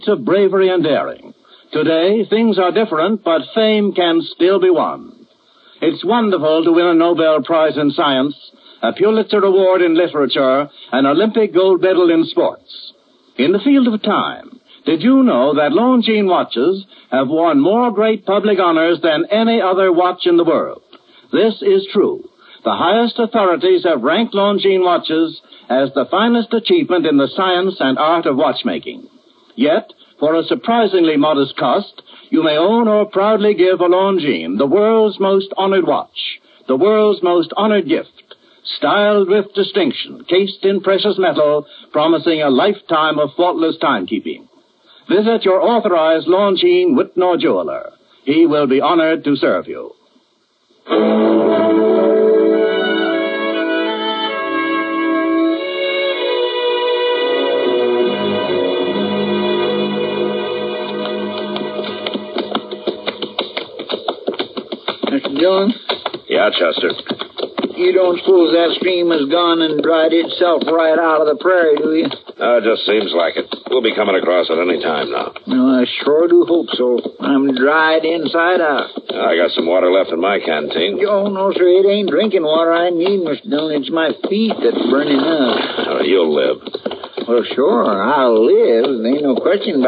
of bravery and daring. Today, things are different, but fame can still be won. It's wonderful to win a Nobel Prize in Science, a Pulitzer Award in Literature, an Olympic gold medal in sports. In the field of time, did you know that Longines watches have won more great public honors than any other watch in the world? This is true. The highest authorities have ranked Longines watches as the finest achievement in the science and art of watchmaking. Yet, for a surprisingly modest cost, you may own or proudly give a Longines, the world's most honored watch, the world's most honored gift, styled with distinction, cased in precious metal, promising a lifetime of faultless timekeeping. Visit your authorized Longines Whitnor jeweler. He will be honored to serve you. Mr. Dillon? Yeah, Chester. You don't suppose that stream has gone and dried itself right out of the prairie, do you? It just seems like it. We'll be coming across at any time now. Well, I sure do hope so. I'm dried inside out. I got some water left in my canteen. Oh, no, sir. It ain't drinking water I need, Mr. Dillon. It's my feet that's burning up. You'll live. Well, sure, I'll live. There ain't no question about